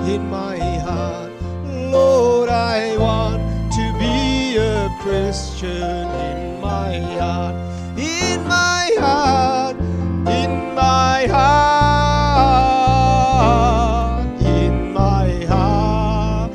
in my heart. Lord, I want to be a Christian in my heart, in my heart, in my heart, in my heart.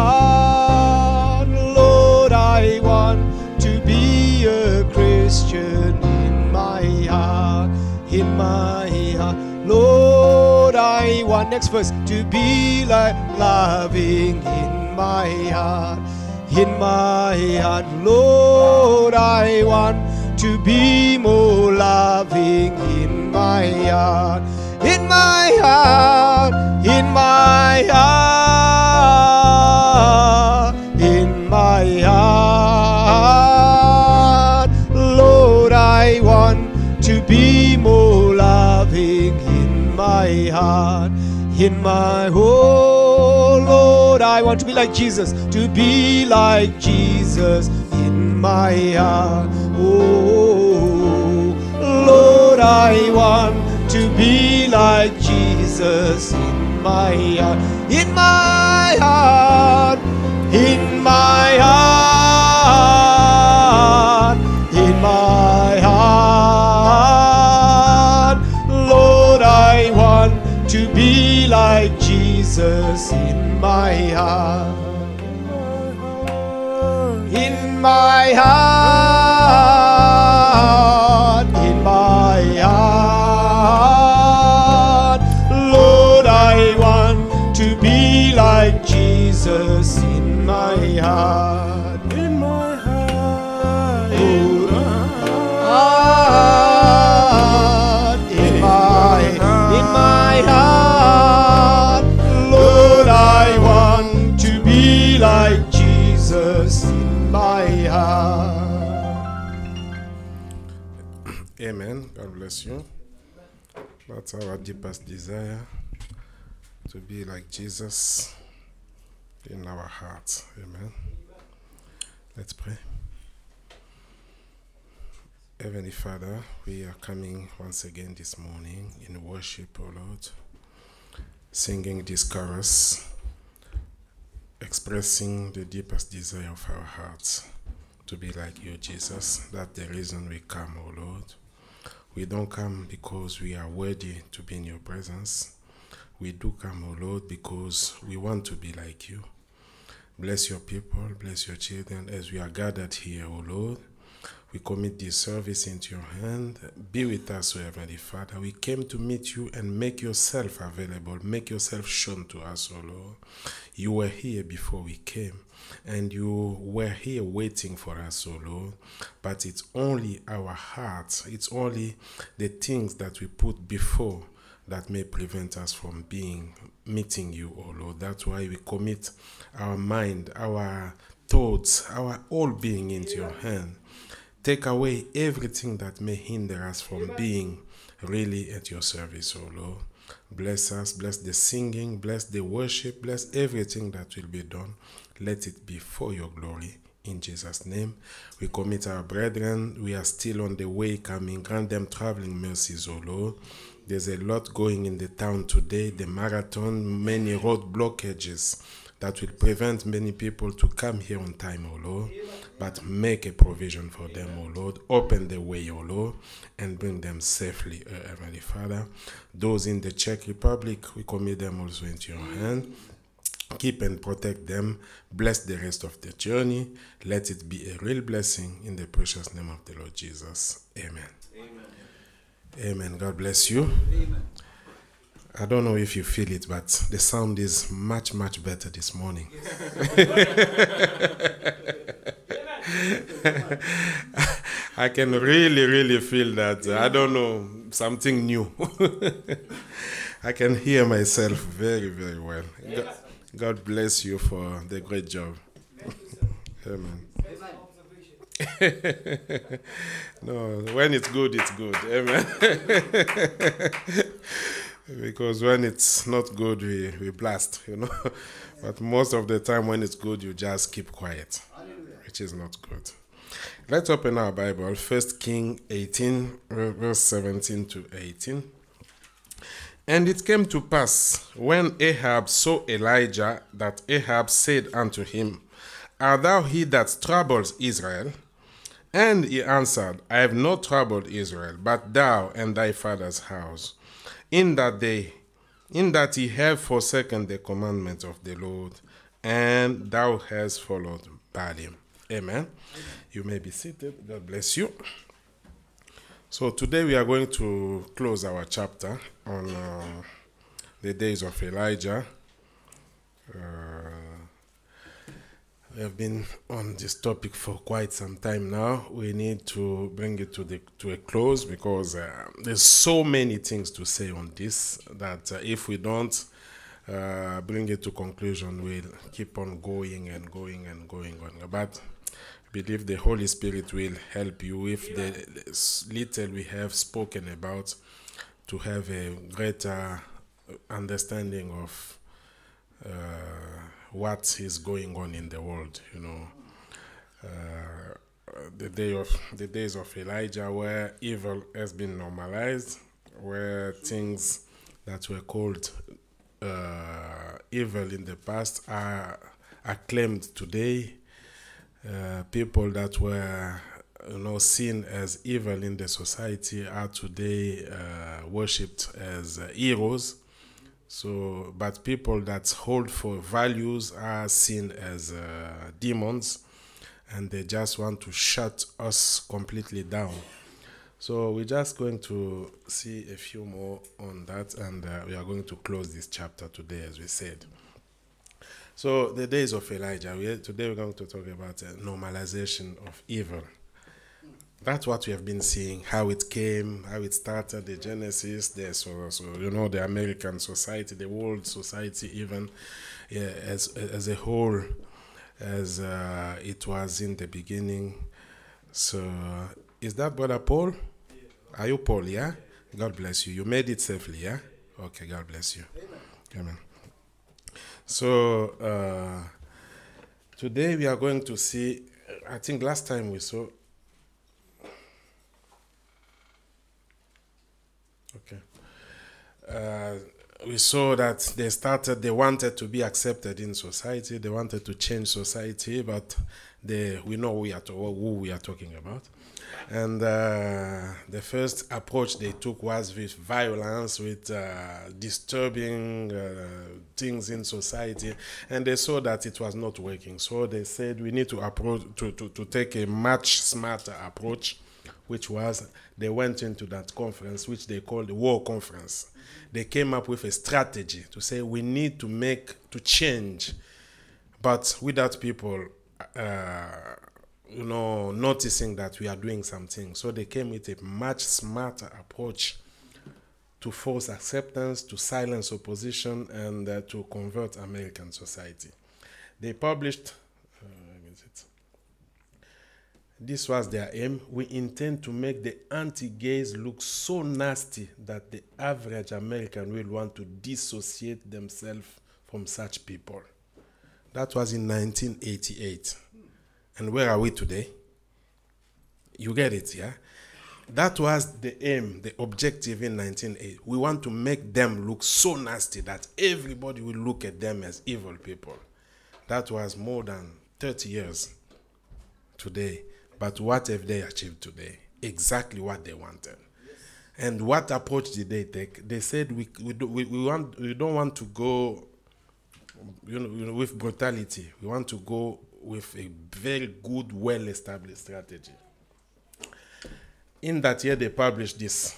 Lord, I want to be a Christian in my heart, in my heart. Lord, I want, next verse, to be like loving in my heart, in my heart. Lord, I want to be more loving in my heart, in my heart, in my heart, in my heart. Lord, I want to be more loving in my heart, in my whole. Lord, I want to be like Jesus, to be like Jesus in my heart. Oh, Lord, I want to be like Jesus in my heart, in my heart, in my heart, in my heart. Lord, I want to be like Jesus in my heart, in my heart, in my heart. Lord, I want to be like Jesus in my heart, in my heart, in my heart. Lord, I want to be like Jesus in my heart. Amen. God bless you. That's our deepest desire, to be like Jesus in our hearts. Amen. Let's pray. Heavenly Father, we are coming once again this morning in worship, O Lord, singing this chorus, expressing the deepest desire of our hearts to be like you, Jesus. That's the reason we come, O Lord. We don't come because we are worthy to be in your presence. We do come, O Lord, because we want to be like you. Bless your people, bless your children as we are gathered here, O Lord. We commit this service into your hand. Be with us, O Heavenly Father. We came to meet you and make yourself available, make yourself shown to us, O Lord. You were here before we came, and you were here waiting for us, O Lord. But it's only our hearts, it's only the things that we put before that may prevent us from meeting you, O Lord. That's why we commit our mind, our thoughts, our whole being into your hand. Take away everything that may hinder us from being really at your service, O Lord. Bless us, bless the singing, bless the worship, bless everything that will be done. Let it be for your glory. In Jesus' name, we commit our brethren. We are still on the way coming. Grant them traveling mercies, O Lord. There's a lot going in the town today, the marathon, many road blockages that will prevent many people to come here on time, O Lord. But make a provision for them, O Lord. Open the way, O Lord, and bring them safely, Heavenly Father. Those in the Czech Republic, we commit them also into your hand. Keep and protect them. Bless the rest of the journey. Let it be a real blessing in the precious name of the Lord Jesus. Amen. Amen. Amen. God bless you. Amen. I don't know if you feel it, but the sound is much, much better this morning. I can really, really feel that. I don't know, something new. I can hear myself very, very well. God bless you for the great job. Amen. No, when it's good, it's good. Amen. Because when it's not good, we blast, But most of the time when it's good, you just keep quiet, which is not good. Let's open our Bible, 1 Kings 18, verse 17 to 18. And it came to pass, when Ahab saw Elijah, that Ahab said unto him, Art thou he that troubles Israel? And he answered, I have not troubled Israel, but thou and thy father's house, in that ye have forsaken the commandment of the Lord, and thou hast followed Baalim. Amen. You may be seated. God bless you. So today we are going to close our chapter on the days of Elijah. We have been on this topic for quite some time now. We need to bring it to a close because there's so many things to say on this that if we don't bring it to conclusion, we'll keep on going and going and going on. But I believe the Holy Spirit will help you with the little we have spoken about to have a greater understanding of what is going on in the world. The days of Elijah, where evil has been normalized, where things that were called evil in the past are acclaimed today. People that were seen as evil in the society are today worshipped as heroes. So, but people that hold for values are seen as demons, and they just want to shut us completely down. So we're just going to see a few more on that, and we are going to close this chapter today, as we said. So the days of Elijah, today we're going to talk about normalization of evil. That's what we have been seeing, how it came, how it started, the genesis, the American society, the world society even, as a whole, as it was in the beginning. So, is that Brother Paul? Yeah. Are you Paul, yeah? God bless you. You made it safely, yeah? Okay, God bless you. Amen. So, today we are going to see, I think last time we saw, we saw that they wanted to be accepted in society, they wanted to change society, but we know who we are talking about. And the first approach they took was with violence, with disturbing things in society, and they saw that it was not working. So they said we need to take a much smarter approach, which was they went into that conference, which they called the War Conference. They came up with a strategy to say we need to change, but without people noticing that we are doing something. So they came with a much smarter approach to force acceptance, to silence opposition, and to convert American society. They published, this was their aim. We intend to make the anti-gays look so nasty that the average American will want to dissociate themselves from such people. That was in 1988. And where are we today? You get it, yeah? That was the aim, the objective in 1980. We want to make them look so nasty that everybody will look at them as evil people. That was more than 30 years today. But what have they achieved today? Exactly what they wanted. And what approach did they take? They said we don't want to go with brutality. We want to go with a very good, well-established strategy. In that year, they published this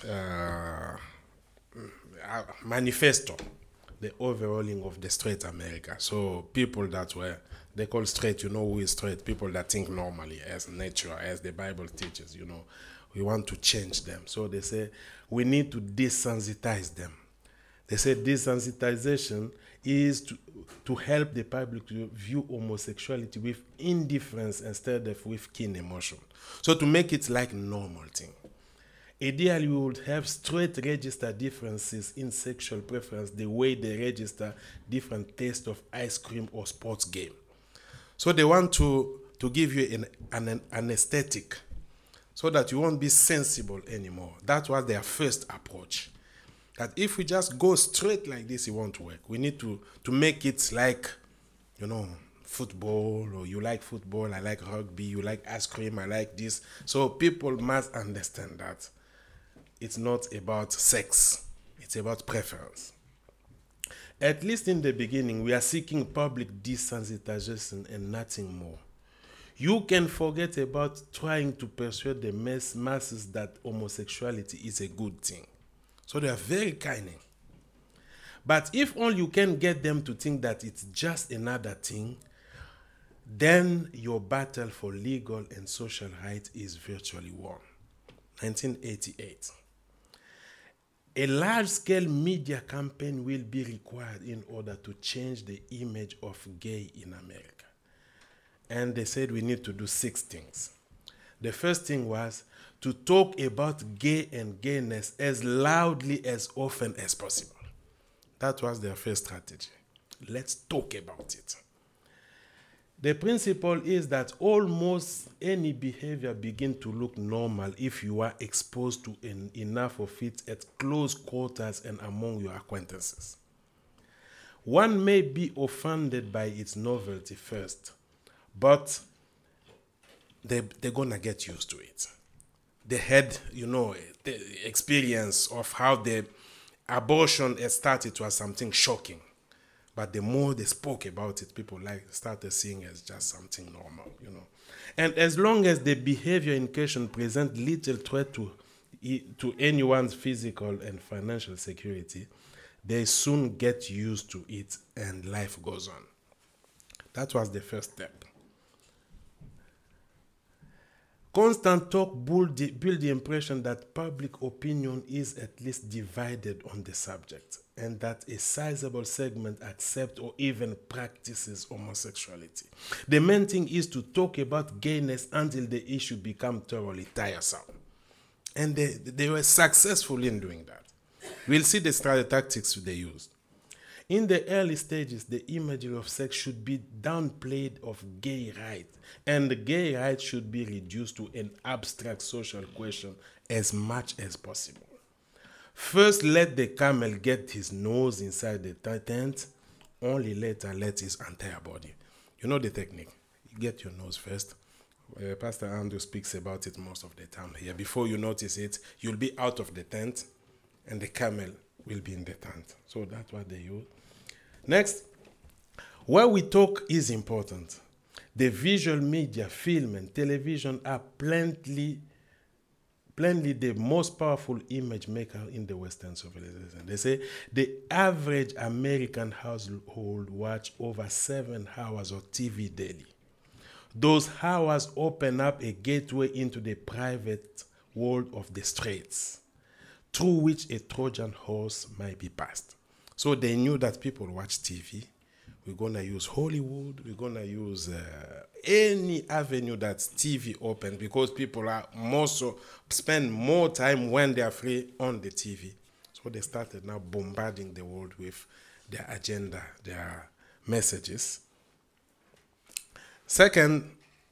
manifesto, the overhauling of the straight America. So people that were, they call straight, who is straight? People that think normally, as nature, as the Bible teaches, We want to change them. So they say, we need to desensitize them. They say desensitization is to help the public to view homosexuality with indifference instead of with keen emotion. So to make it like normal thing. Ideally, we would have straight register differences in sexual preference the way they register different tastes of ice cream or sports game. So they want to give you an aesthetic so that you won't be sensible anymore. That was their first approach. That if we just go straight like this, it won't work. We need to make it like, football, or you like football, I like rugby, you like ice cream, I like this. So people must understand that it's not about sex, it's about preference. At least in the beginning, we are seeking public desensitization and nothing more. You can forget about trying to persuade the masses that homosexuality is a good thing. So they are very kind. But if only you can get them to think that it's just another thing, then your battle for legal and social rights is virtually won. 1988. A large-scale media campaign will be required in order to change the image of gay in America. And they said we need to do 6 things. The first thing was to talk about gay and gayness as loudly as often as possible. That was their first strategy. Let's talk about it. The principle is that almost any behavior begins to look normal if you are exposed to enough of it at close quarters and among your acquaintances. One may be offended by its novelty first, but they're going to get used to it. They had, the experience of how the abortion had started was something shocking. But the more they spoke about it, people started seeing it as just something normal, And as long as the behavior in question presents little threat to anyone's physical and financial security, they soon get used to it and life goes on. That was the first step. Constant talk build the impression that public opinion is at least divided on the subject, and that a sizable segment accepts or even practices homosexuality. The main thing is to talk about gayness until the issue becomes thoroughly tiresome. And they were successful in doing that. We'll see the tactics they used. In the early stages, the imagery of sex should be downplayed of gay rights, and the gay rights should be reduced to an abstract social question as much as possible. First, let the camel get his nose inside the tent, only later let his entire body. You know the technique. You get your nose first. Pastor Andrew speaks about it most of the time here. Before you notice it, you'll be out of the tent, and the camel will be in the tent. So that's what they use. Next, where we talk is important. The visual media, film, and television are plainly the most powerful image maker in the Western civilization. They say the average American household watch over 7 hours of TV daily. Those hours open up a gateway into the private world of the streets, through which a Trojan horse might be passed. So they knew that people watch TV. We're going to use Hollywood. We're going to use any avenue that's TV open, because people are spend more time when they are free on the TV. So they started now bombarding the world with their agenda, their messages. Second,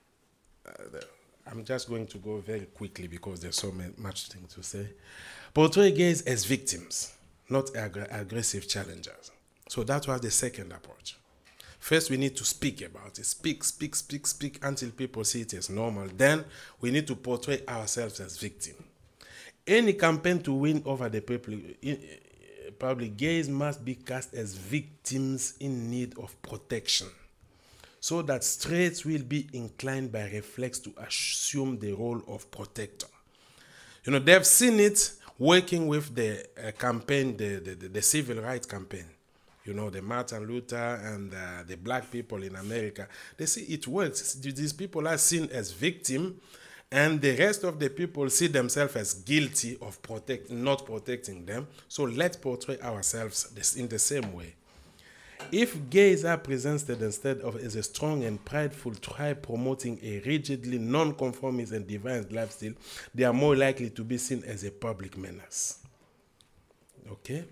I'm just going to go very quickly because there's so much thing to say. Portray gays as victims, not aggressive challengers. So that was the second approach. First, we need to speak about it. Speak until people see it as normal. Then, we need to portray ourselves as victims. Any campaign to win over the public gays must be cast as victims in need of protection, so that straights will be inclined by reflex to assume the role of protector. They've seen it working with the campaign, the civil rights campaign. The Martin Luther and the black people in America. They see it works. These people are seen as victims, and the rest of the people see themselves as guilty of not protecting them. So let's portray ourselves in the same way. If gays are presented instead of as a strong and prideful tribe promoting a rigidly non-conformist and deviant lifestyle, they are more likely to be seen as a public menace. Okay?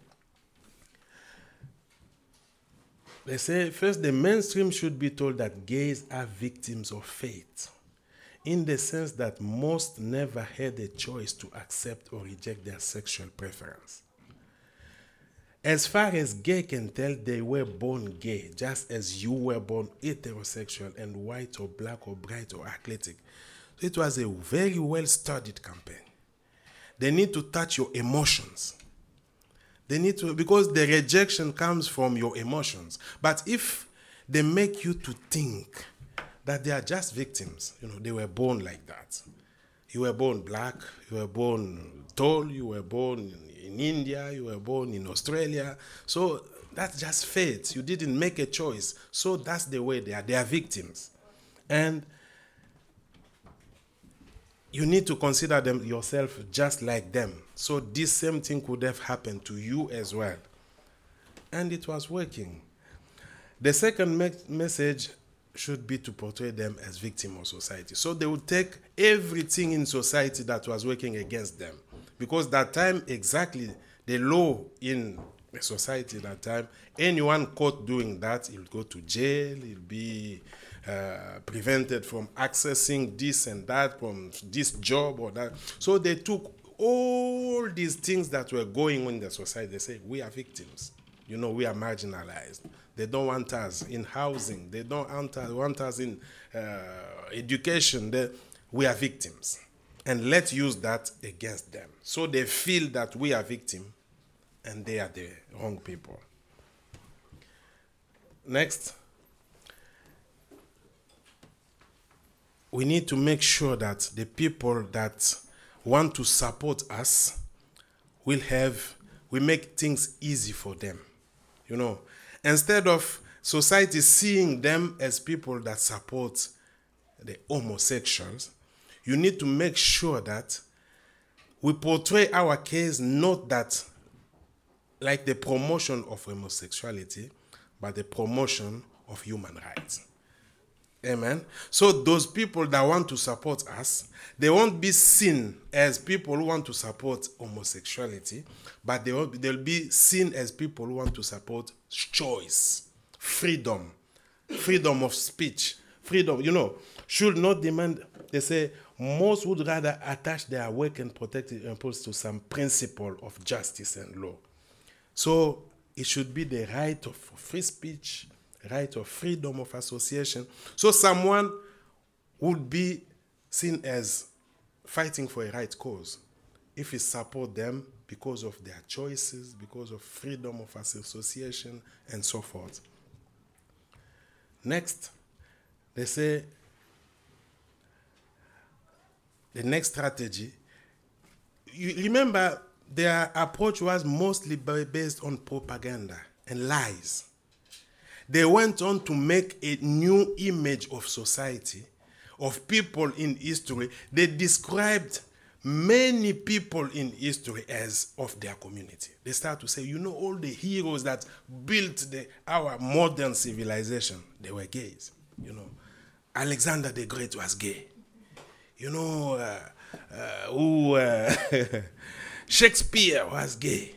They say, first, the mainstream should be told that gays are victims of fate, in the sense that most never had a choice to accept or reject their sexual preference. As far as gay can tell, they were born gay, just as you were born heterosexual and white or black or bright or athletic. So it was a very well-studied campaign. They need to touch your emotions. They need to, because the rejection comes from your emotions. But if they make you to think that they are just victims, they were born like that. You were born black, you were born tall, you were born in India, you were born in Australia. So that's just fate. You didn't make a choice. So that's the way they are. They are victims. And you need to consider them yourself just like them. So this same thing could have happened to you as well. And it was working. The second message should be to portray them as victims of society. So they would take everything in society that was working against them. Because that time, exactly, the law in the society that time, anyone caught doing that, he'll go to jail, he'll be prevented from accessing this and that, from this job or that. So they took all these things that were going on in the society. They say, we are victims. We are marginalized. They don't want us in housing. They don't want us in education. We are victims. And let's use that against them. So they feel that we are victims and they are the wrong people. Next. We need to make sure that the people that want to support us we make things easy for them. Instead of society seeing them as people that support the homosexuals, you need to make sure that we portray our case not that like the promotion of homosexuality, but the promotion of human rights. Amen. So those people that want to support us, they won't be seen as people who want to support homosexuality, but they'll be seen as people who want to support choice, freedom of speech, freedom, should not demand. They say most would rather attach their work and protected impulse to some principle of justice and law. So it should be the right of free speech, right of freedom of association. So someone would be seen as fighting for a right cause if we support them because of their choices, because of freedom of association, and so forth. Next, they say the next strategy, you remember their approach was mostly based on propaganda and lies. They went on to make a new image of society, of people in history. They described many people in history as of their community. They start to say, all the heroes that built our modern civilization, they were gays. Alexander the Great was gay. Shakespeare was gay.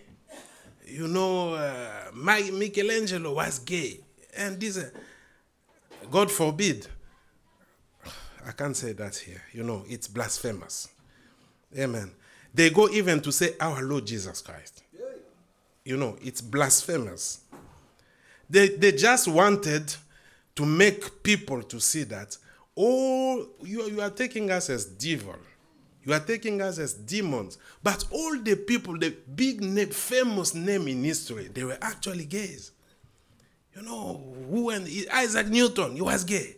Michelangelo was gay. And this, God forbid, I can't say that here. It's blasphemous. Amen. They go even to say our Lord Jesus Christ. It's blasphemous. They just wanted to make people to see that, you are taking us as devil. You are taking us as demons. But all the people, the big name, famous name in history, they were actually gays. Isaac Newton, he was gay.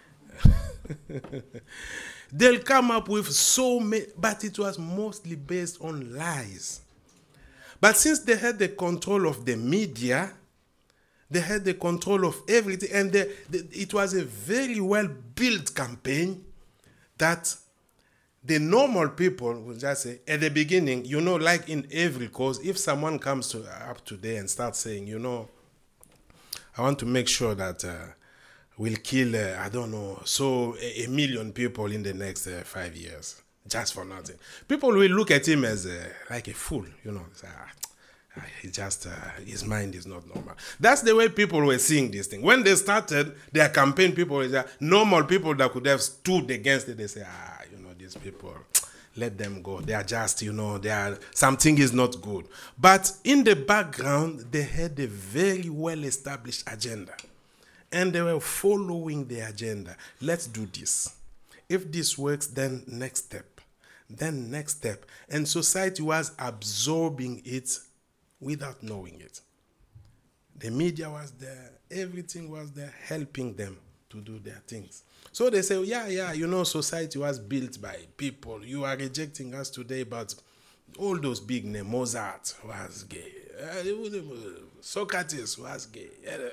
They'll come up with so many, but it was mostly based on lies. But since they had the control of the media, they had the control of everything, and it was a very well-built campaign that the normal people will just say, at the beginning, like in every cause, if someone comes up today and starts saying, I want to make sure that we'll kill, a million people in the next 5 years, just for nothing. People will look at him as like a fool, say, his mind is not normal. That's the way people were seeing this thing. When they started their campaign, people were normal people that could have stood against it. They say, these people, let them go. They are just, something is not good. But in the background, they had a very well-established agenda. And they were following the agenda. Let's do this. If this works, then next step. Then next step. And society was absorbing it without knowing it. The media was there. Everything was there helping them to do their things. So they say, society was built by people. You are rejecting us today, but all those big names, Mozart was gay. Socrates was gay.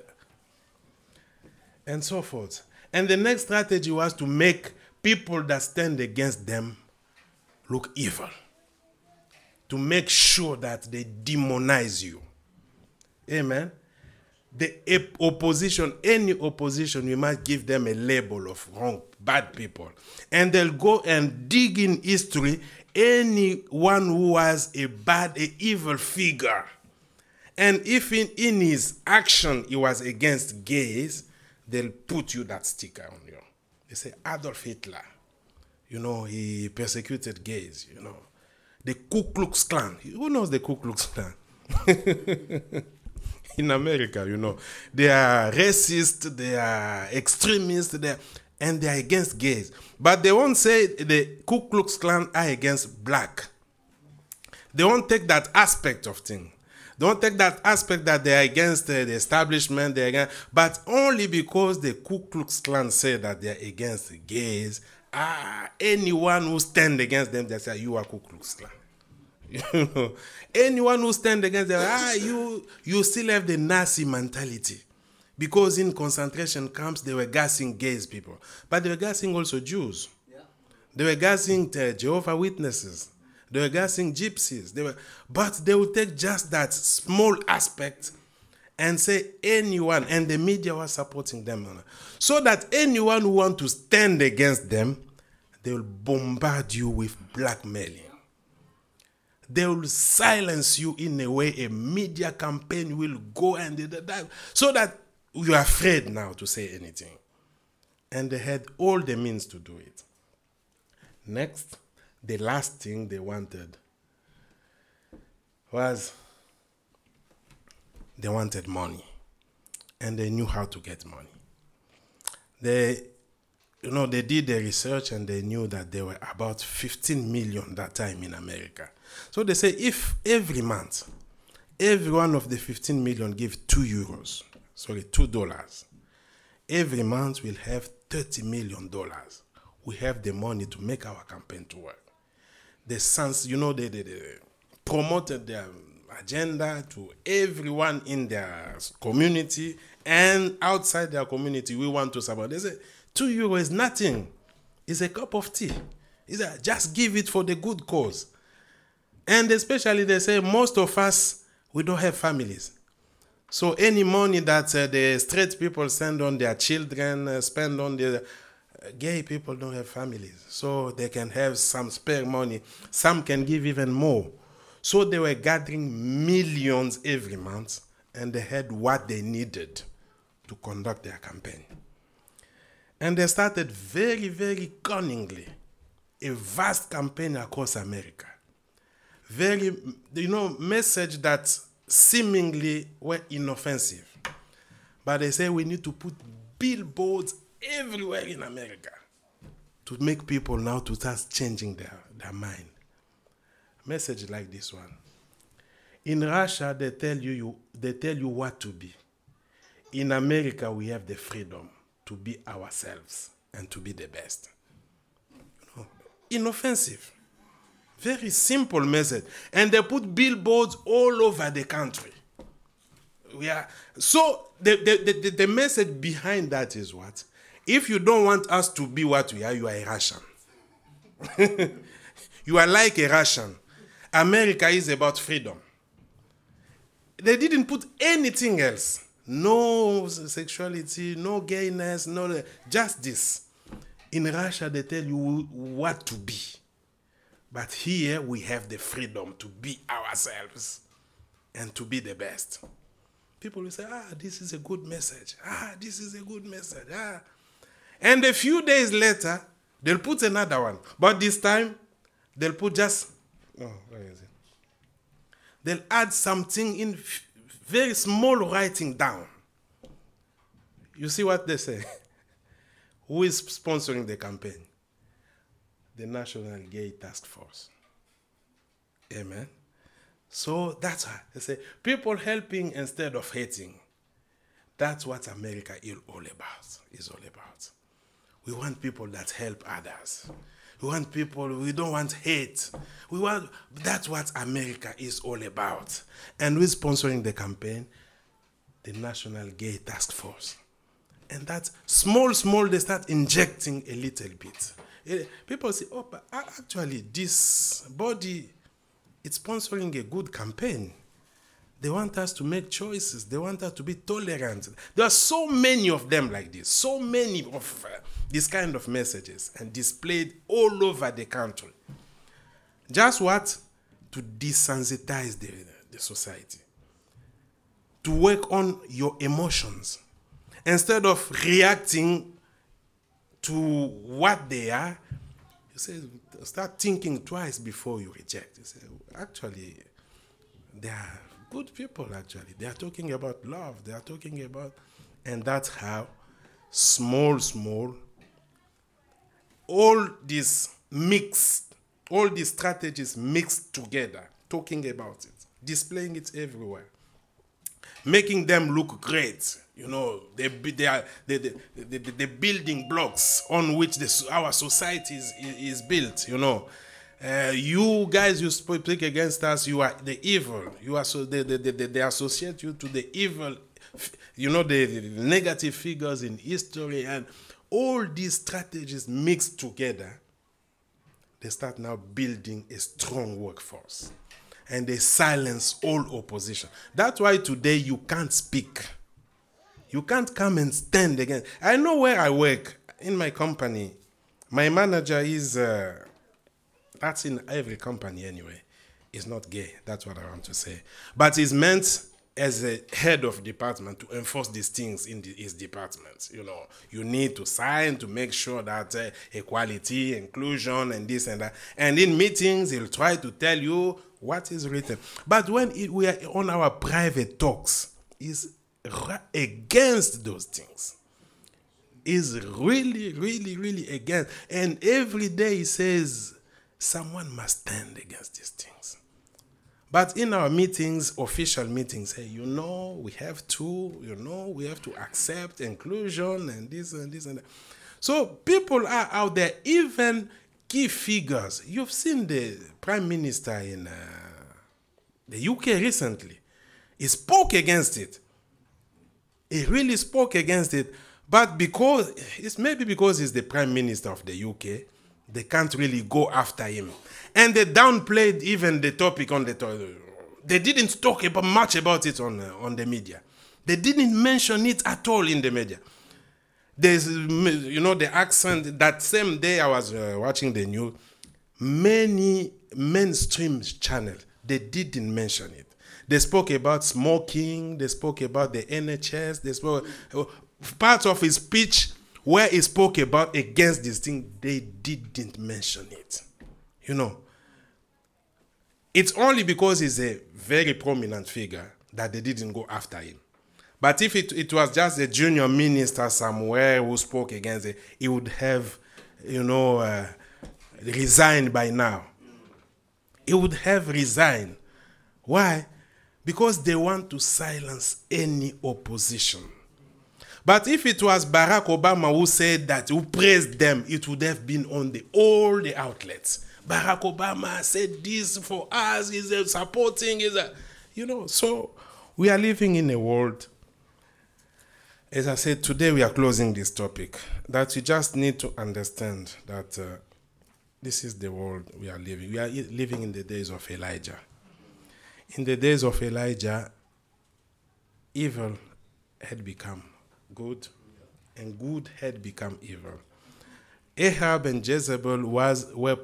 And so forth. And the next strategy was to make people that stand against them look evil. To make sure that they demonize you. Amen. The opposition, any opposition, we must give them a label of wrong, bad people. And they'll go and dig in history anyone who was a evil figure. And if in his action he was against gays, they'll put you that sticker on you. They say Adolf Hitler, he persecuted gays, The Ku Klux Klan. Who knows the Ku Klux Klan? In America, they are racist, they are extremists, and they are against gays. But they won't say the Ku Klux Klan are against black. They won't take that aspect of things. They won't take that aspect that they are against the establishment, but only because the Ku Klux Klan say that they are against the gays. Anyone who stand against them, they say, you are Ku Klux Klan. Anyone who stand against them, you still have the Nazi mentality. Because in concentration camps, they were gassing gays people. But they were gassing also Jews. Yeah. They were gassing Jehovah's Witnesses. They were gassing gypsies. But they would take just that small aspect and say anyone, and the media was supporting them. So that anyone who wants to stand against them, they will bombard you with blackmailing. They will silence you in a way a media campaign will go so that you are afraid now to say anything. And they had all the means to do it. Next, the last thing they wanted was they wanted money. And they knew how to get money. They did the research and they knew that there were about 15 million that time in America. So they say if every month, every one of the 15 million give $2, every month we'll have $30 million. We have the money to make our campaign to work. The Sons, they promoted their agenda to everyone in their community and outside their community. We want to support. They say €2 is nothing. It's a cup of tea. Just give it for the good cause. And especially they say most of us, we don't have families. So any money that the straight people send on their children, spend on the gay people don't have families. So they can have some spare money. Some can give even more. So they were gathering millions every month and they had what they needed to conduct their campaign. And they started very, very cunningly a vast campaign across America. Very, message that seemingly were inoffensive. But they say we need to put billboards everywhere in America to make people now to start changing their mind. Message like this one. In Russia, they tell you what to be. In America, we have the freedom to be ourselves and to be the best. Inoffensive. Very simple message. And they put billboards all over the country. So the message behind that is what? If you don't want us to be what we are, you are a Russian. You are like a Russian. America is about freedom. They didn't put anything else. No sexuality, no gayness, just this. In Russia, they tell you what to be. But here, we have the freedom to be ourselves and to be the best. People will say, this is a good message. This is a good message. And a few days later, they'll put another one. But this time, They'll put just, where is it? They'll add something in very small writing down. You see what they say? Who is sponsoring the campaign? The National Gay Task Force. Amen. So that's why they say people helping instead of hating. That's what America is all about. We want people that help others. We don't want hate. That's what America is all about. And we're sponsoring the campaign, the National Gay Task Force. And that's small, they start injecting a little bit. People say, but actually this body, it's sponsoring a good campaign. They want us to make choices. They want us to be tolerant. There are so many of them like this, so many of these kind of messages and displayed all over the country. Just what? To desensitize the society. To work on your emotions. Instead of reacting to what they are, you say, start thinking twice before you reject. You say, actually, they are good people, actually. They are talking about love. They are talking about, and that's how small, all these strategies mixed together, talking about it, displaying it everywhere, making them look great. They are the building blocks on which our society is built. You guys, you speak against us. You are the evil. You are they associate you to the evil. The negative figures in history, and all these strategies mixed together. They start now building a strong workforce, and they silence all opposition. That's why today you can't speak. You can't come and stand against. I know where I work, in my company. My manager is, that's in every company anyway, is not gay. That's what I want to say. But he's meant as a head of department to enforce these things in his department. You need to sign to make sure that equality, inclusion, and this and that. And in meetings, he'll try to tell you what is written. But when we are on our private talks, he's against those things. Is really against. And every day he says, someone must stand against these things. But in our meetings, official meetings, hey, we have to accept inclusion and this and that. So people are out there, even key figures. You've seen the Prime Minister in the UK recently. He spoke against it. He really spoke against it. But because he's the Prime Minister of the UK, they can't really go after him. And they downplayed even the topic on the They didn't talk much about it on the media. They didn't mention it at all in the media. There's, the accent. That same day I was watching the news, many mainstream channels, they didn't mention it. They spoke about smoking. They spoke about the NHS. They spoke part of his speech where he spoke about against this thing. They didn't mention it. It's only because he's a very prominent figure that they didn't go after him. But if it was just a junior minister somewhere who spoke against it, he would have, resigned by now. He would have resigned. Why? Because they want to silence any opposition. But if it was Barack Obama who said that, who praised them, it would have been on all the outlets. Barack Obama said this for us, he's supporting, So we are living in a world, as I said, today we are closing this topic, that you just need to understand that this is the world we are living. We are living in the days of Elijah. In the days of Elijah, evil had become good, and good had become evil. Ahab and Jezebel were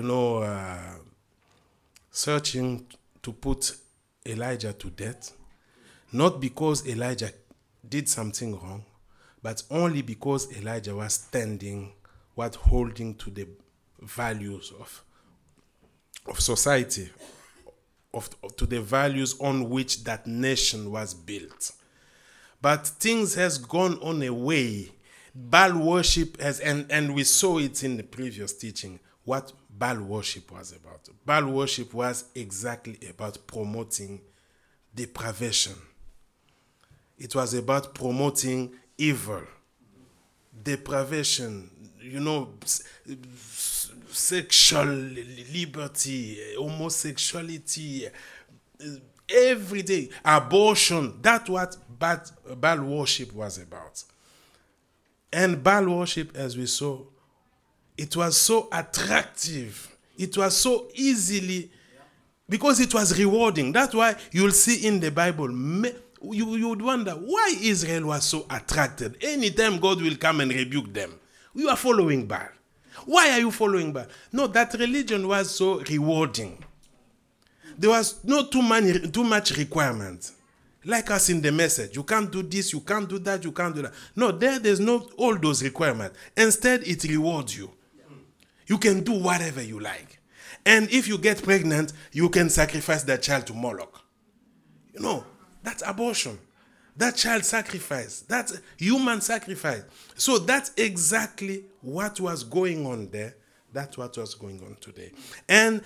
searching to put Elijah to death, not because Elijah did something wrong, but only because Elijah was holding to the values of of society, to the values on which that nation was built. But things has gone on a way. Baal worship has, and we saw it in the previous teaching, what Baal worship was about. Baal worship was exactly about promoting depravation. It was about promoting evil, depravation, sexual liberty, homosexuality, every day, abortion. That's what Baal worship was about. And Baal worship, as we saw, it was so attractive. It was so easily, because it was rewarding. That's why you'll see in the Bible, you would wonder why Israel was so attracted. Anytime God will come and rebuke them, you are following Baal. Why are you following Baal? No, that religion was so rewarding. There was not too much requirement. Like us in the message. You can't do this, you can't do that, you can't do that. No, there's not all those requirements. Instead, it rewards you. You can do whatever you like. And if you get pregnant, you can sacrifice that child to Moloch. That's abortion. That child sacrifice. That's human sacrifice. So that's exactly what was going on there. That's what was going on today. And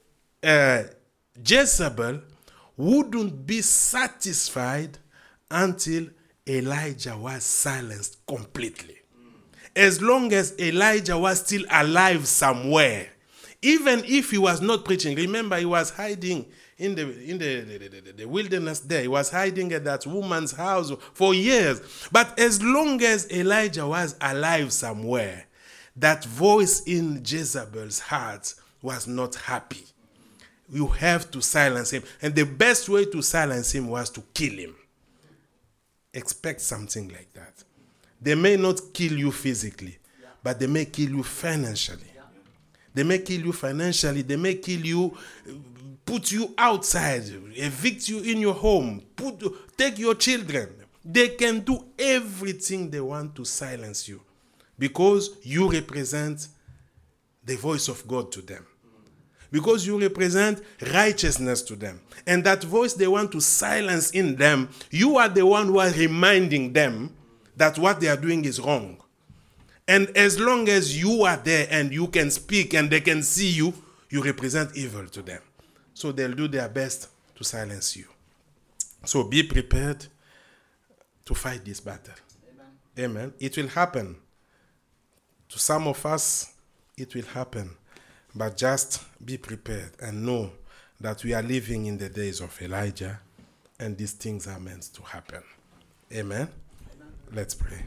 Jezebel wouldn't be satisfied until Elijah was silenced completely. As long as Elijah was still alive somewhere, even if he was not preaching, remember he was hiding in the wilderness there. He was hiding at that woman's house for years. But as long as Elijah was alive somewhere, that voice in Jezebel's heart was not happy. You have to silence him. And the best way to silence him was to kill him. Expect something like that. They may not kill you physically, but they may kill you financially. They may kill you financially. They may kill you, put you outside, evict you in your home, take your children. They can do everything they want to silence you because you represent the voice of God to them. Because you represent righteousness to them. And that voice they want to silence in them, you are the one who are reminding them that what they are doing is wrong. And as long as you are there and you can speak and they can see you, you represent evil to them. So they'll do their best to silence you. So be prepared to fight this battle. Amen. It will happen. To some of us, it will happen. But just be prepared and know that we are living in the days of Elijah and these things are meant to happen. Amen. Let's pray.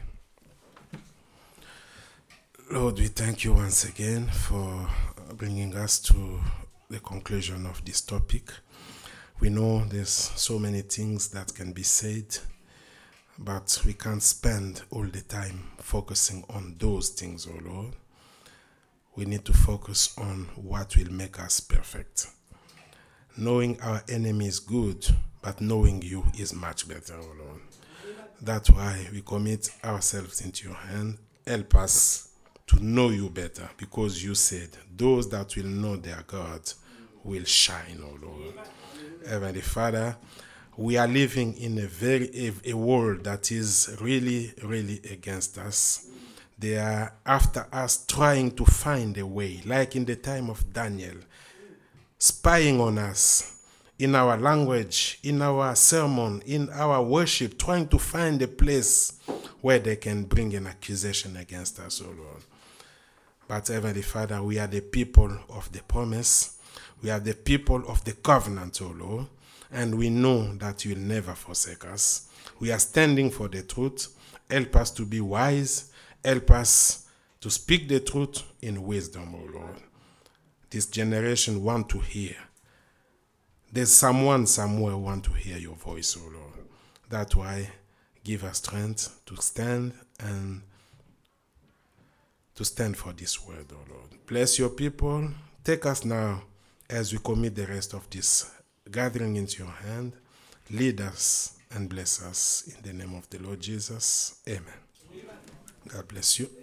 Lord, we thank you once again for bringing us to the conclusion of this topic. We know there's so many things that can be said, but we can't spend all the time focusing on those things, oh Lord. We need to focus on what will make us perfect. Knowing our enemy is good, but knowing you is much better, oh Lord. That's why we commit ourselves into your hand. Help us to know you better, because you said those that will know their God will shine, oh Lord. Heavenly Father, we are living in a world that is really, really against us. They are after us, trying to find a way, like in the time of Daniel, spying on us in our language, in our sermon, in our worship, trying to find a place where they can bring an accusation against us, oh Lord. But Heavenly Father, we are the people of the promise. We are the people of the covenant, oh Lord. And we know that you will never forsake us. We are standing for the truth. Help us to be wise. Help us to speak the truth in wisdom, O Lord. This generation want to hear. There's someone somewhere want to hear your voice, O Lord. That's why give us strength to stand and to stand for this word, O Lord. Bless your people. Take us now as we commit the rest of this gathering into your hand. Lead us and bless us in the name of the Lord Jesus. Amen. God bless you.